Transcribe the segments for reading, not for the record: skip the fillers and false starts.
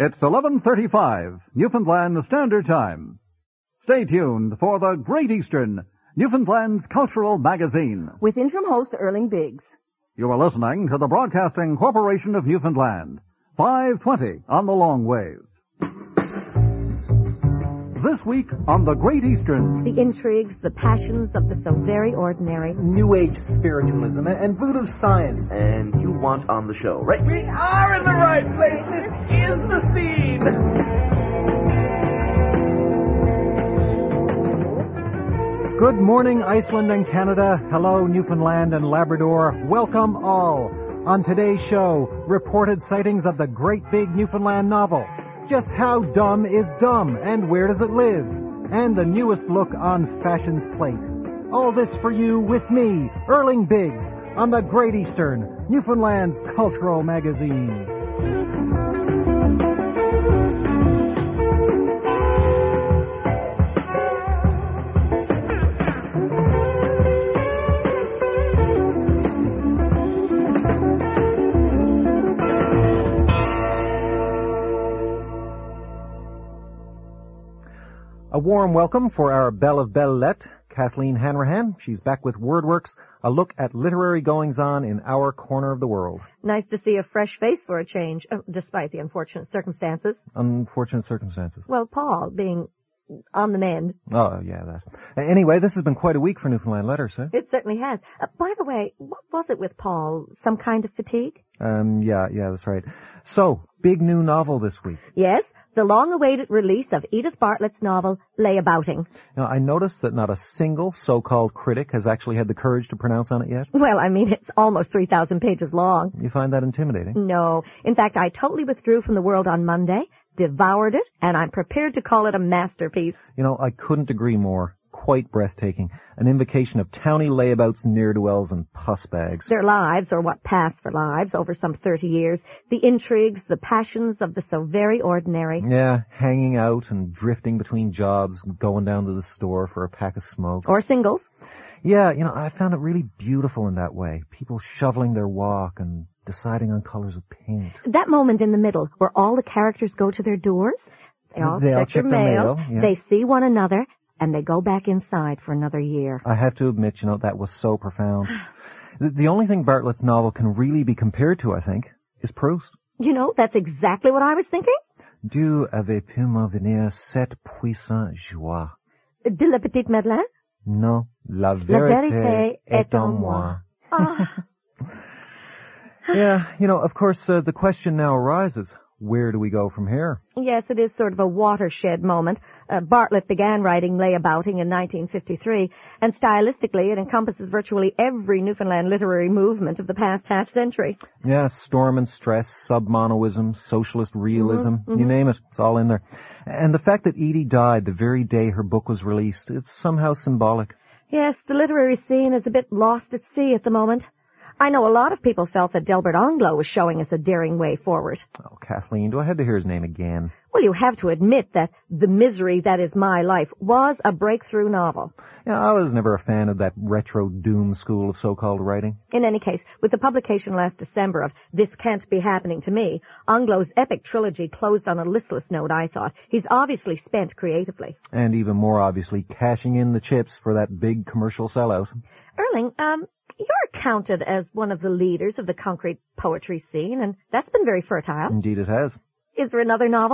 It's 11:35, Newfoundland Standard Time. Stay tuned for the Great Eastern, Newfoundland's cultural magazine. With interim host Erling Biggs. You are listening to the Broadcasting Corporation of Newfoundland, 520 on the long wave. This week on the Great Eastern. The intrigues, the passions of the so very ordinary. New Age spiritualism and voodoo science. And you want on the show, right? We are in the right place. This is the scene. Good morning, Iceland and Canada. Hello, Newfoundland and Labrador. Welcome all. On today's show, reported sightings of the great big Newfoundland novel. Just how dumb is dumb, and where does it live? And the newest look on fashion's plate. All this for you with me, Erling Biggs, on the Great Eastern, Newfoundland's cultural magazine. A warm welcome for our belle of belle-lettres, Kathleen Hanrahan. She's back with WordWorks, a look at literary goings-on in our corner of the world. Nice to see a fresh face for a change, despite the unfortunate circumstances. Unfortunate circumstances? Well, Paul being on the mend. Oh, yeah, that. Anyway, this has been quite a week for Newfoundland Letters, eh? It certainly has. By the way, what was it with Paul? Some kind of fatigue? Yeah, that's right. So, big new novel this week. Yes. The long-awaited release of Edith Bartlett's novel, Layabouting. Now, I noticed that not a single so-called critic has actually had the courage to pronounce on it yet. Well, I mean, it's almost 3,000 pages long. You find that intimidating? No. In fact, I totally withdrew from the World on Monday, devoured it, and I'm prepared to call it a masterpiece. You know, I couldn't agree more. Quite breathtaking. An invocation of towny layabouts, ne'er-do-wells, and puss bags. Their lives, or what passed for lives, over some 30 years. The intrigues, the passions of the so very ordinary. Yeah, hanging out and drifting between jobs, going down to the store for a pack of smokes. Or singles. Yeah, you know, I found it really beautiful in that way. People shoveling their walk and deciding on colors of paint. That moment in the middle, where all the characters go to their doors. They all check their mail. Yeah. They see one another. And they go back inside for another year. I have to admit, you know, that was so profound. The only thing Bartlett's novel can really be compared to, I think, is Proust. You know, that's exactly what I was thinking. Dieu avait pu m'en venir cette puissante joie. De la petite Madeleine? Non, la vérité est en moi. Yeah, you know, of course, the question now arises. Where do we go from here? Yes, it is sort of a watershed moment. Bartlett began writing Layabouting in 1953, and stylistically it encompasses virtually every Newfoundland literary movement of the past half-century. Yeah, storm and stress, sub-monoism, socialist realism, you name it, it's all in there. And the fact that Edie died the very day her book was released, it's somehow symbolic. Yes, the literary scene is a bit lost at sea at the moment. I know a lot of people felt that Delbert Anglo was showing us a daring way forward. Oh, Kathleen, do I have to hear his name again? Well, you have to admit that The Misery That Is My Life was a breakthrough novel. Yeah, I was never a fan of that retro doom school of so-called writing. In any case, with the publication last December of This Can't Be Happening to Me, Anglo's epic trilogy closed on a listless note, I thought. He's obviously spent creatively. And even more obviously, cashing in the chips for that big commercial sellout. Erling, you're counted as one of the leaders of the concrete poetry scene, and that's been very fertile. Indeed it has. Is there another novel?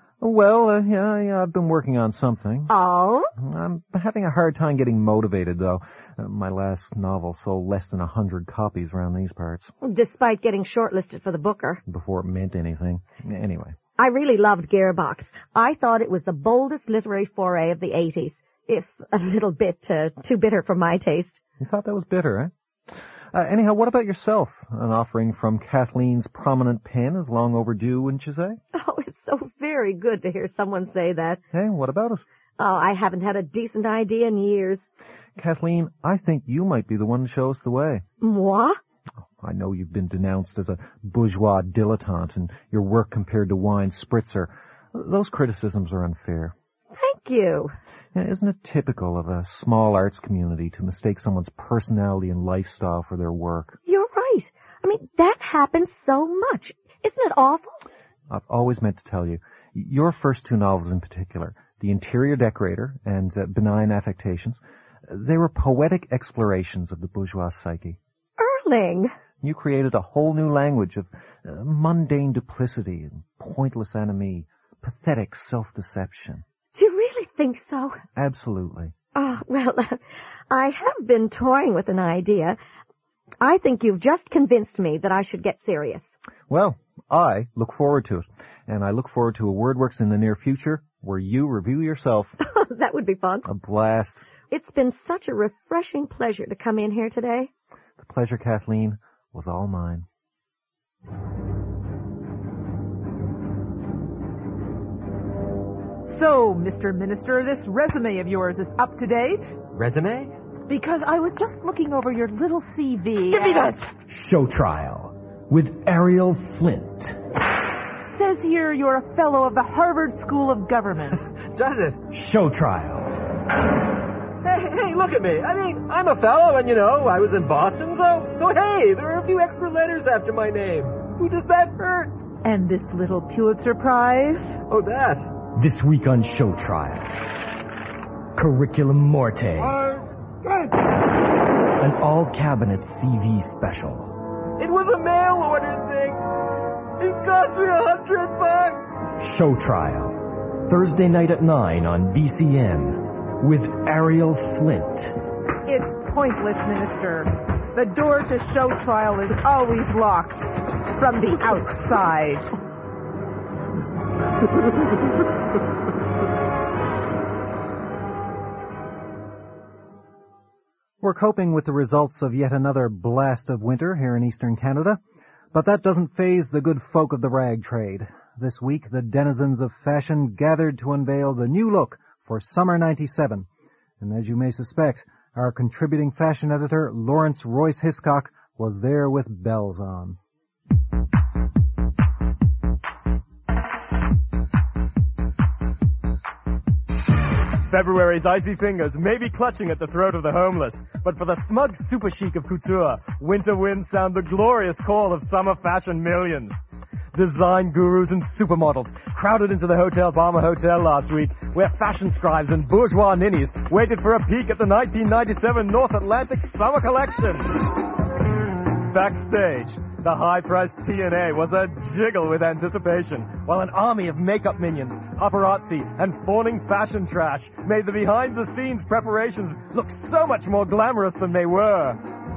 Well, yeah, I've been working on something. Oh? I'm having a hard time getting motivated, though. My last novel sold less than 100 copies around these parts. Despite getting shortlisted for the Booker. Before it meant anything. Anyway. I really loved Gearbox. I thought it was the boldest literary foray of the 80s, if a little bit too bitter for my taste. You thought that was bitter, eh? Anyhow, what about yourself? An offering from Kathleen's prominent pen is long overdue, wouldn't you say? Oh, it's so very good to hear someone say that. Hey, what about it? Oh, I haven't had a decent idea in years. Kathleen, I think you might be the one to show us the way. Moi? Oh, I know you've been denounced as a bourgeois dilettante and your work compared to wine spritzer. Those criticisms are unfair. Thank you. Isn't it typical of a small arts community to mistake someone's personality and lifestyle for their work? You're right. I mean, that happens so much. Isn't it awful? I've always meant to tell you. Your first two novels in particular, The Interior Decorator and Benign Affectations, they were poetic explorations of the bourgeois psyche. Erling! You created a whole new language of mundane duplicity and pointless ennui, pathetic self-deception. Do you really think so? Absolutely. Oh, well, I have been toying with an idea. I think you've just convinced me that I should get serious. Well, I look forward to it. And I look forward to a WordWorks in the near future where you review yourself. That would be fun. A blast. It's been such a refreshing pleasure to come in here today. The pleasure, Kathleen, was all mine. So, Mr. Minister, this resume of yours is up to date? Resume? Because I was just looking over your little CV. Give me that! Show trial with Ariel Flint. Says here you're a fellow of the Harvard School of Government. Does it? Show trial. Hey, look at me. I mean, I'm a fellow, and I was in Boston, so hey, there are a few extra letters after my name. Who does that hurt? And this little Pulitzer Prize? Oh, that. This week on Show Trial. Curriculum Morte. An all-cabinet CV special. It was a mail-order thing. It cost me $100. Show Trial. Thursday night at 9 on BCN with Ariel Flint. It's pointless, Minister. The door to Show Trial is always locked from the outside. We're coping with the results of yet another blast of winter here in eastern Canada, but that doesn't faze the good folk of the rag trade. This week, the denizens of fashion gathered to unveil the new look for Summer '97. And as you may suspect, our contributing fashion editor, Lawrence Royce Hiscock, was there with bells on. February's icy fingers may be clutching at the throat of the homeless, but for the smug super chic of couture, winter winds sound the glorious call of summer fashion millions. Design gurus and supermodels crowded into the Hotel Balmer Hotel last week, where fashion scribes and bourgeois ninnies waited for a peek at the 1997 North Atlantic Summer Collection. Backstage, the high-priced TNA was a jiggle with anticipation, while an army of makeup minions, paparazzi, and fawning fashion trash made the behind-the-scenes preparations look so much more glamorous than they were.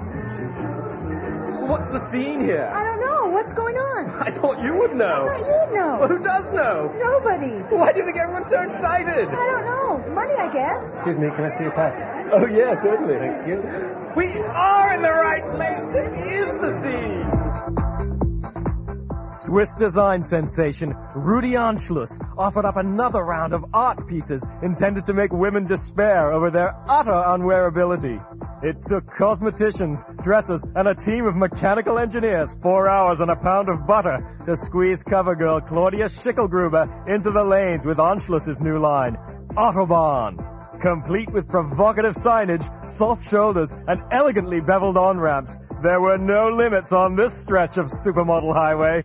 What's the scene here? I don't know. What's going on? I thought you would know. I thought you'd know. Well, who does know? Nobody. Why do you think everyone's so excited? I don't know. Money, I guess. Excuse me, can I see your passes? Oh, yeah, certainly. Thank you. We are in the right place. This is the scene. Swiss design sensation Rudi Anschluss offered up another round of art pieces intended to make women despair over their utter unwearability. It took cosmeticians, dressers, and a team of mechanical engineers 4 hours and a pound of butter to squeeze cover girl Claudia Schickelgruber into the lanes with Anschluss's new line, Autobahn. Complete with provocative signage, soft shoulders, and elegantly beveled on-ramps, there were no limits on this stretch of supermodel highway.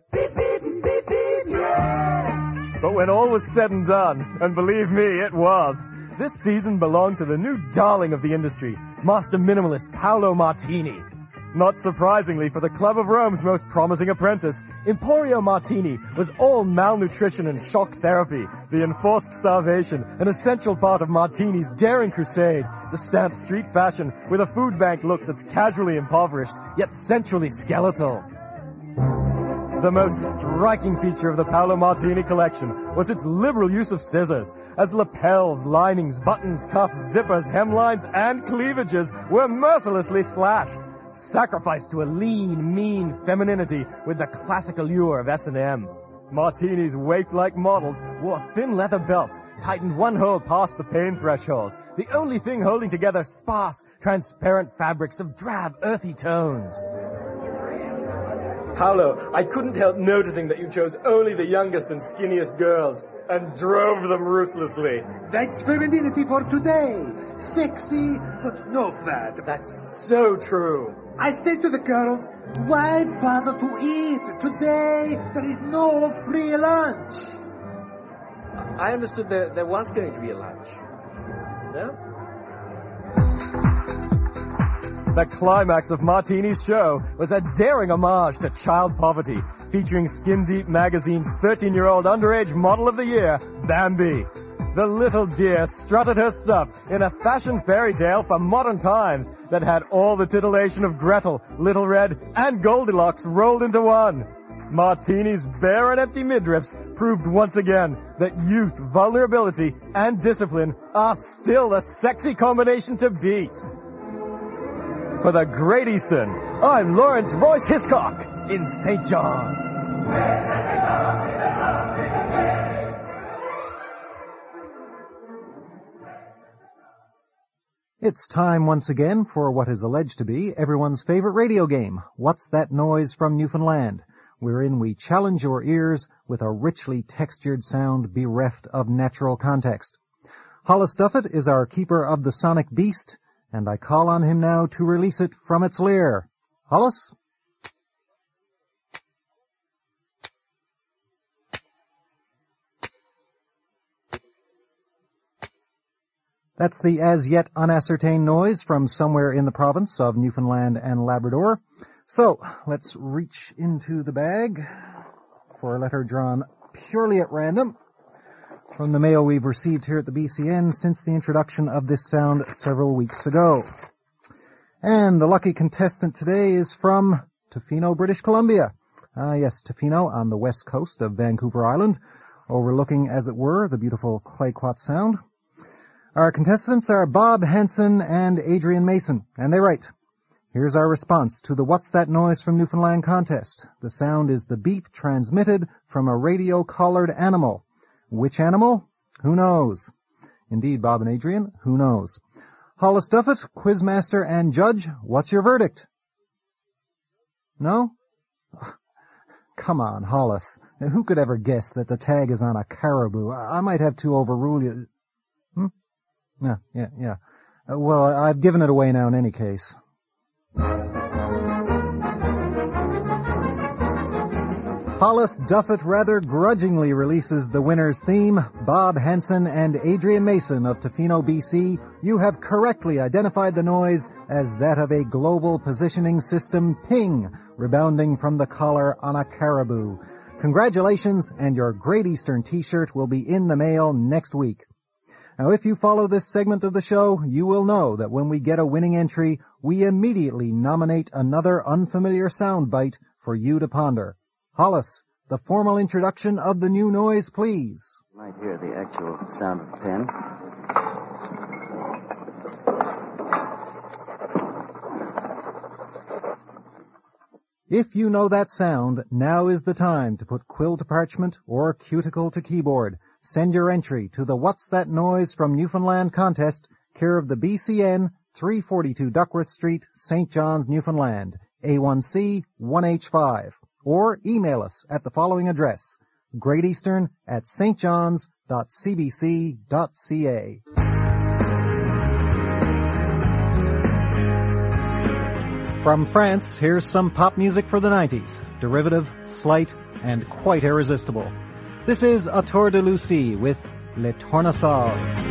But when all was said and done, and believe me, it was, this season belonged to the new darling of the industry, master minimalist Paolo Martini. Not surprisingly, for the Club of Rome's most promising apprentice, Emporio Martini was all malnutrition and shock therapy, the enforced starvation, an essential part of Martini's daring crusade to stamp street fashion with a food bank look that's casually impoverished, yet sensually skeletal. The most striking feature of the Paolo Martini collection was its liberal use of scissors, as lapels, linings, buttons, cuffs, zippers, hemlines, and cleavages were mercilessly slashed, sacrificed to a lean, mean femininity with the classic allure of S&M. Martini's waif-like models wore thin leather belts, tightened one hole past the pain threshold, the only thing holding together sparse, transparent fabrics of drab, earthy tones. Paolo, I couldn't help noticing that you chose only the youngest and skinniest girls and drove them ruthlessly. That's femininity for today. Sexy, but no fat. That's so true. I say to the girls, why bother to eat? Today, there is no free lunch. I understood there was going to be a lunch. No? The climax of Martini's show was a daring homage to child poverty, featuring Skin Deep Magazine's 13-year-old underage model of the year, Bambi. The little dear strutted her stuff in a fashion fairy tale for modern times that had all the titillation of Gretel, Little Red, and Goldilocks rolled into one. Martini's bare and empty midriffs proved once again that youth, vulnerability, and discipline are still a sexy combination to beat. For the Great Eastern, I'm Lawrence Royce Hiscock in St. John's. It's time once again for what is alleged to be everyone's favorite radio game, What's That Noise from Newfoundland, wherein we challenge your ears with a richly textured sound bereft of natural context. Hollis Duffett is our keeper of the sonic beast, and I call on him now to release it from its lair. Hollis? That's the as yet unascertained noise from somewhere in the province of Newfoundland and Labrador. So, let's reach into the bag for a letter drawn purely at random from the mail we've received here at the BCN since the introduction of this sound several weeks ago. And the lucky contestant today is from Tofino, British Columbia. Yes, Tofino on the west coast of Vancouver Island, overlooking, as it were, the beautiful Clayoquot Sound. Our contestants are Bob Hansen and Adrian Mason, and they write, here's our response to the What's That Noise from Newfoundland contest. The sound is the beep transmitted from a radio-collared animal. Which animal? Who knows? Indeed, Bob and Adrian, who knows? Hollis Duffett, quizmaster and judge, what's your verdict? No? Come on, Hollis. Who could ever guess that the tag is on a caribou? I might have to overrule you. Yeah. Well, I've given it away now in any case. Hollis Duffett rather grudgingly releases the winner's theme. Bob Hansen and Adrian Mason of Tofino, BC, you have correctly identified the noise as that of a global positioning system ping, rebounding from the collar on a caribou. Congratulations, and your Great Eastern t-shirt will be in the mail next week. Now, if you follow this segment of the show, you will know that when we get a winning entry, we immediately nominate another unfamiliar sound bite for you to ponder. Hollis, the formal introduction of the new noise, please. You might hear the actual sound of the pen. If you know that sound, now is the time to put quill to parchment or cuticle to keyboard. Send your entry to the What's That Noise from Newfoundland contest, care of the BCN, 342 Duckworth Street, St. John's, Newfoundland, A1C 1H5. Or email us at the following address, greateastern@stjohns.cbc.ca. From France, here's some pop music for the 90s, derivative, slight, and quite irresistible. This is Autour de Lucie with Les Tournesols.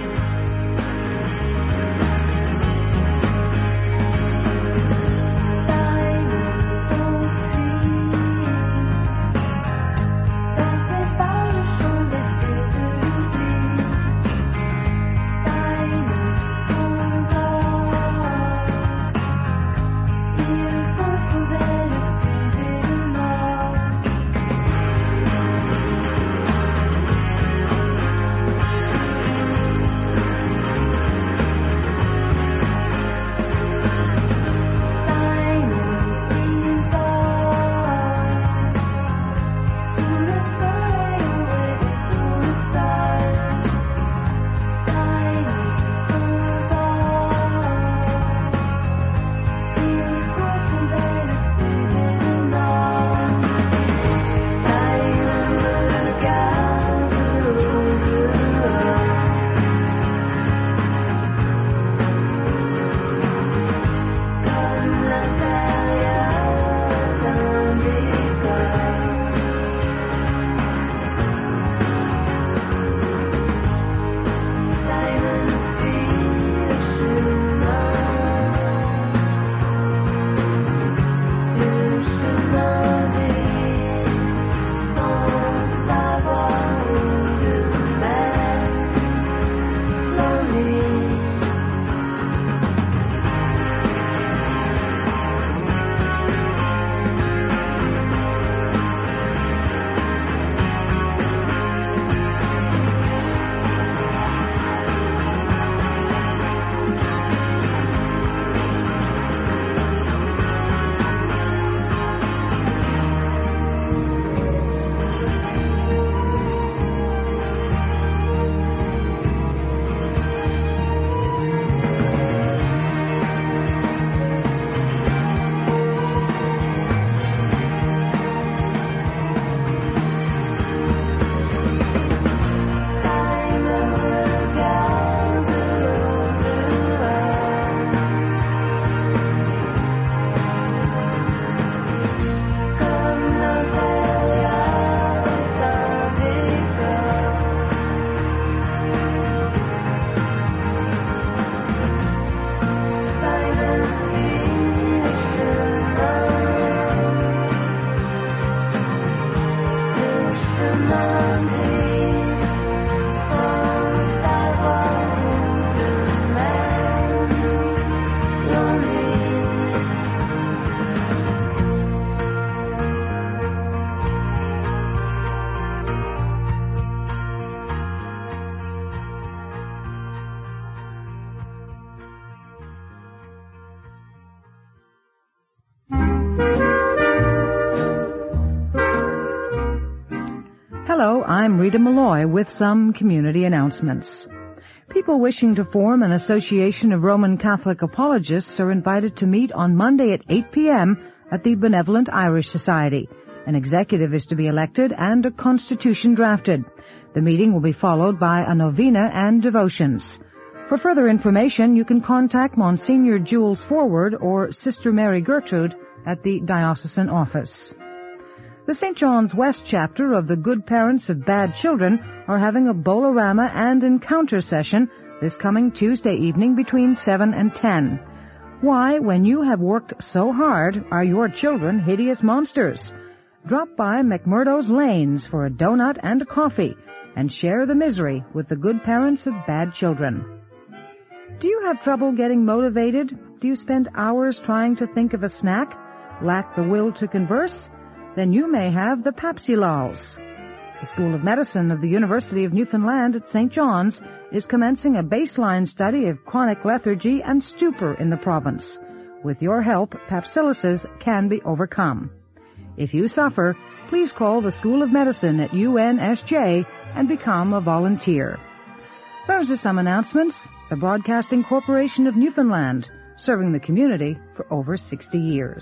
I'm Rita Malloy with some community announcements. People wishing to form an association of Roman Catholic apologists are invited to meet on Monday at 8 p.m. at the Benevolent Irish Society. An executive is to be elected and a constitution drafted. The meeting will be followed by a novena and devotions. For further information, you can contact Monsignor Jules Forward or Sister Mary Gertrude at the diocesan office. The St. John's West chapter of the Good Parents of Bad Children are having a Bowl-O-Rama and encounter session this coming Tuesday evening between 7 and 10. Why, when you have worked so hard, are your children hideous monsters? Drop by McMurdo's Lanes for a donut and a coffee and share the misery with the Good Parents of Bad Children. Do you have trouble getting motivated? Do you spend hours trying to think of a snack? Lack the will to converse? Then you may have the Papsilols. The School of Medicine of the University of Newfoundland at St. John's is commencing a baseline study of chronic lethargy and stupor in the province. With your help, papsilosis can be overcome. If you suffer, please call the School of Medicine at UNSJ and become a volunteer. Those are some announcements. The Broadcasting Corporation of Newfoundland, serving the community for over 60 years.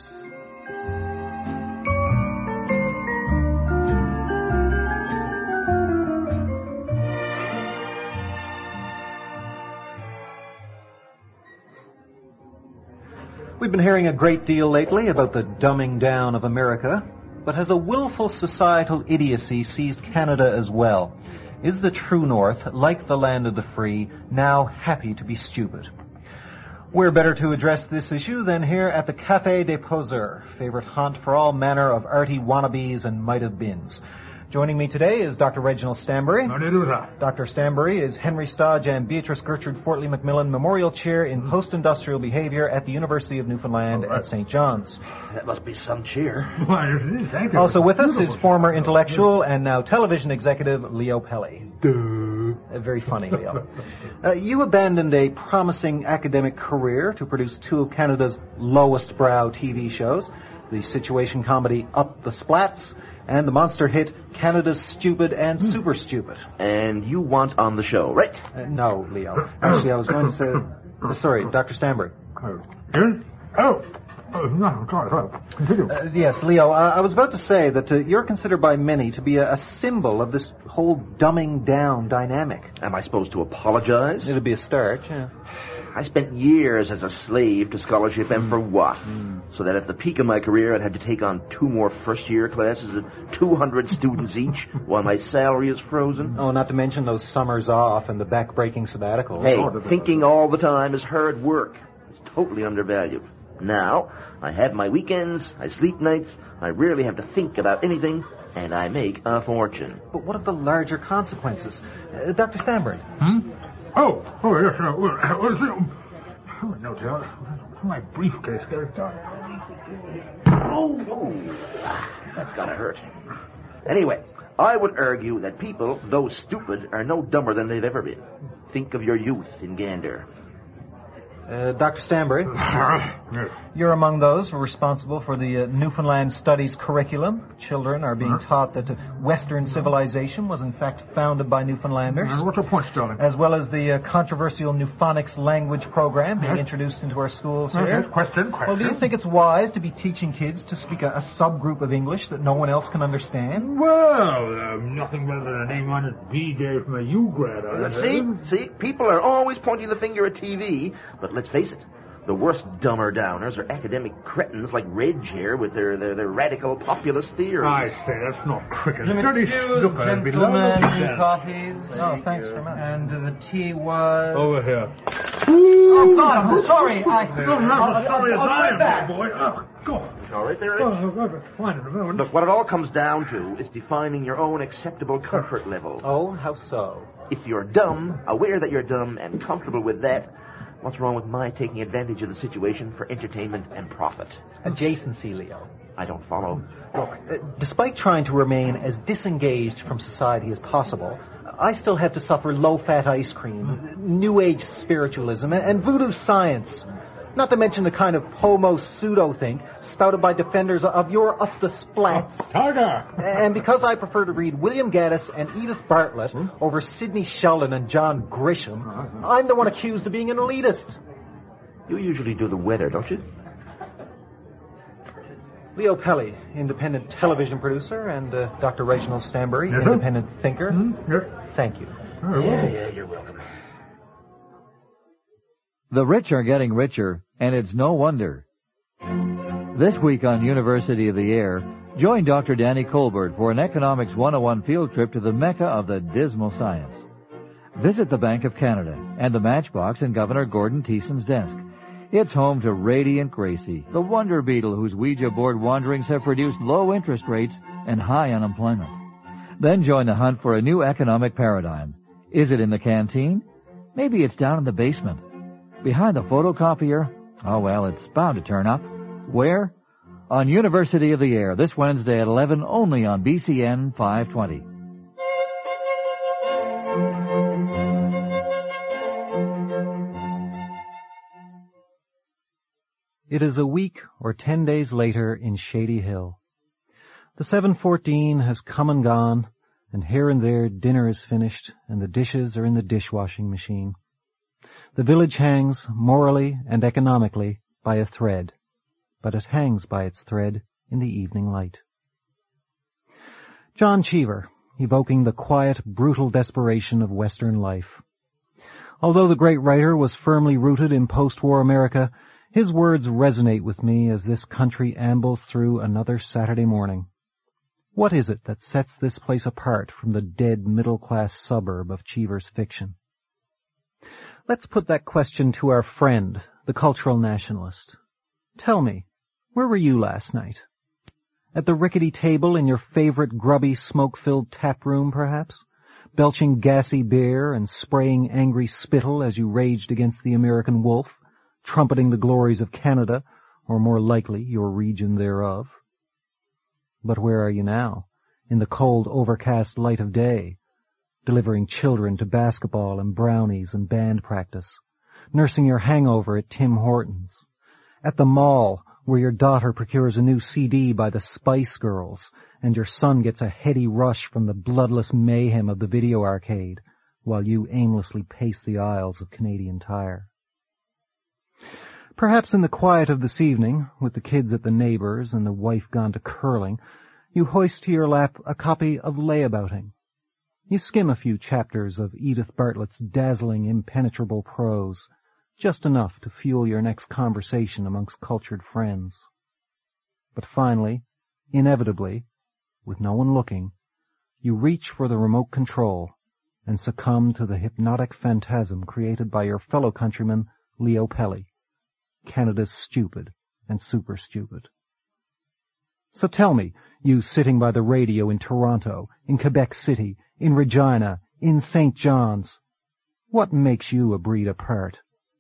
We've been hearing a great deal lately about the dumbing down of America, but has a willful societal idiocy seized Canada as well? Is the true North, like the land of the free, now happy to be stupid? Where better to address this issue than here at the Café des Poseurs, favorite haunt for all manner of arty wannabes and might-have-beens. Joining me today is Dr. Reginald Stanbury. Dr. Stanbury is Henry Stodge and Beatrice Gertrude Fortley Macmillan Memorial Chair in Post-Industrial Behavior at the University of Newfoundland at St. John's. That must be some cheer. Thank you. Also with us is former intellectual and now television executive Leo Pelly. Very funny, Leo. You abandoned a promising academic career to produce two of Canada's lowest brow TV shows, the situation comedy Up the Splats and the monster hit Canada's Stupid and Super Stupid. And you want on the show, right? No, Leo. Actually, I was going to say... sorry, Dr. Stanbury. Yes, Leo, I was about to say that you're considered by many to be a symbol of this whole dumbing down dynamic. Am I supposed to apologize? It'll be a start, yeah. I spent years as a slave to scholarship, and for what? So that at the peak of my career, I'd have to take on 2 more first-year classes of 200 students each, while my salary is frozen. Oh, not to mention those summers off and the back-breaking sabbaticals. Hey, thinking all the time is hard work. It's totally undervalued. Now, I have my weekends, I sleep nights, I rarely have to think about anything, and I make a fortune. But what are the larger consequences? Dr. Stanbury? Oh, yes, no doubt. My briefcase got That's gotta hurt. Anyway, I would argue that people, though stupid, are no dumber than they've ever been. Think of your youth in Gander. Dr. Stanbury, you're among those who are responsible for the Newfoundland Studies curriculum. Children are being taught that Western civilization was in fact founded by Newfoundlanders. What's your point, Sterling? As well as the controversial Neuphonics language program being introduced into our schools here. Question. Well, do you think it's wise to be teaching kids to speak a subgroup of English that no one else can understand? Well, nothing better than a name-honest BJ from a U-grad. See, people are always pointing the finger at TV, but let's face it, the worst dumber downers are academic cretins like Reg here with their radical populist theories. I say, that's not cricket. Gentlemen, coffees. Oh, thanks very much. And the tea was... Over here. Oh, God, I'm sorry. Sorry as I am, my boy. Go on. All right there, Reg. Fine in a moment. Look, what it all comes down to is defining your own acceptable comfort level. Oh, how so? If you're dumb, aware that you're dumb, and comfortable with that, what's wrong with my taking advantage of the situation for entertainment and profit? Adjacency, Leo. I don't follow. Look, despite trying to remain as disengaged from society as possible, I still have to suffer low-fat ice cream, New Age spiritualism, and voodoo science. Not to mention the kind of homo-pseudo-think spouted by defenders of your up-the-splats. Tiger! And because I prefer to read William Gaddis and Edith Bartlett over Sidney Sheldon and John Grisham, I'm the one accused of being an elitist. You usually do the weather, don't you? Leo Pelly, independent television producer, and Dr. Reginald Stanbury, Yes, sir? independent thinker. Yes. Thank you. Yeah, you're welcome. The rich are getting richer, and it's no wonder. This week on University of the Air, join Dr. Danny Colbert for an Economics 101 field trip to the mecca of the dismal science. Visit the Bank of Canada and the Matchbox in Governor Gordon Thiessen's desk. It's home to Radiant Gracie, the wonder beetle whose Ouija board wanderings have produced low interest rates and high unemployment. Then join the hunt for a new economic paradigm. Is it in the canteen? Maybe it's down in the basement. Behind the photocopier? Oh, well, it's bound to turn up. Where? On University of the Air, this Wednesday at 11, only on BCN 520. It is a week or 10 days later in Shady Hill. The 7:14 has come and gone, and here and there dinner is finished and the dishes are in the dishwashing machine. The village hangs, morally and economically, by a thread, but it hangs by its thread in the evening light. John Cheever, evoking the quiet, brutal desperation of Western life. Although the great writer was firmly rooted in post-war America, his words resonate with me as this country ambles through another Saturday morning. What is it that sets this place apart from the dead middle-class suburb of Cheever's fiction? Let's put that question to our friend, the cultural nationalist. Tell me, where were you last night? At the rickety table in your favorite grubby, smoke-filled tap room, perhaps? Belching gassy beer and spraying angry spittle as you raged against the American wolf? Trumpeting the glories of Canada, or more likely, your region thereof. But where are you now, in the cold, overcast light of day, delivering children to basketball and brownies and band practice, nursing your hangover at Tim Hortons, at the mall where your daughter procures a new CD by the Spice Girls, and your son gets a heady rush from the bloodless mayhem of the video arcade, while you aimlessly pace the aisles of Canadian Tire. Perhaps in the quiet of this evening, with the kids at the neighbors and the wife gone to curling, you hoist to your lap a copy of Layabouting. You skim a few chapters of Edith Bartlett's dazzling, impenetrable prose, just enough to fuel your next conversation amongst cultured friends. But finally, inevitably, with no one looking, you reach for the remote control and succumb to the hypnotic phantasm created by your fellow countryman, Leo Pelly, Canada's stupid and super stupid. So tell me, you sitting by the radio in Toronto, in Quebec City, in Regina, in St. John's, what makes you a breed apart?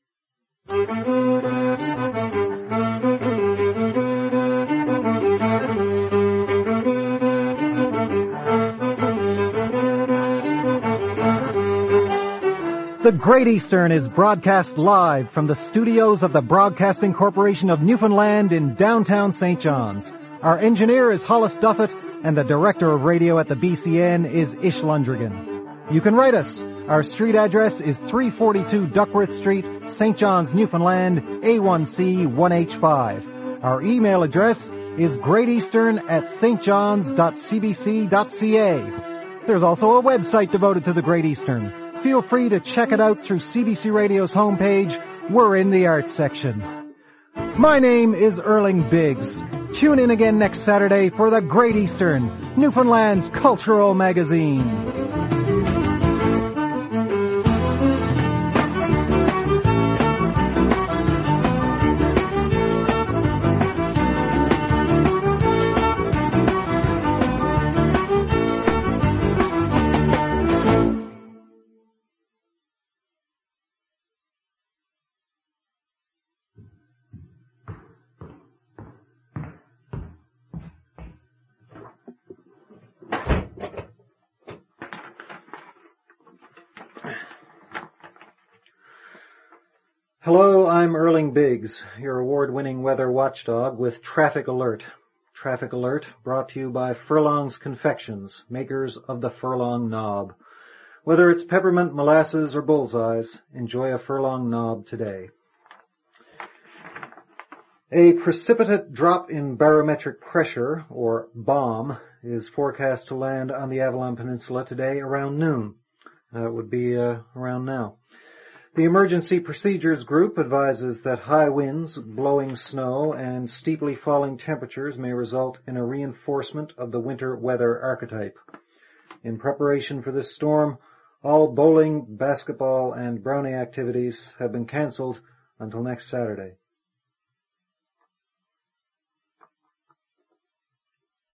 The Great Eastern is broadcast live from the studios of the Broadcasting Corporation of Newfoundland in downtown St. John's. Our engineer is Hollis Duffett, and the director of radio at the BCN is Ish Lundrigan. You can write us. Our street address is 342 Duckworth Street, St. John's, Newfoundland, A1C 1H5. Our email address is greateastern@stjohns.cbc.ca. There's also a website devoted to the Great Eastern. Feel free to check it out through CBC Radio's homepage. We're in the arts section. My name is Erling Biggs. Tune in again next Saturday for the Great Eastern, Newfoundland's cultural magazine. Hello, I'm Erling Biggs, your award-winning weather watchdog with Traffic Alert. Traffic Alert brought to you by Furlong's Confections, makers of the Furlong Knob. Whether it's peppermint, molasses, or bullseyes, enjoy a Furlong Knob today. A precipitate drop in barometric pressure, or BOM, is forecast to land on the Avalon Peninsula today around noon. It would be around now. The Emergency Procedures Group advises that high winds, blowing snow, and steeply falling temperatures may result in a reinforcement of the winter weather archetype. In preparation for this storm, all bowling, basketball, and brownie activities have been canceled until next Saturday.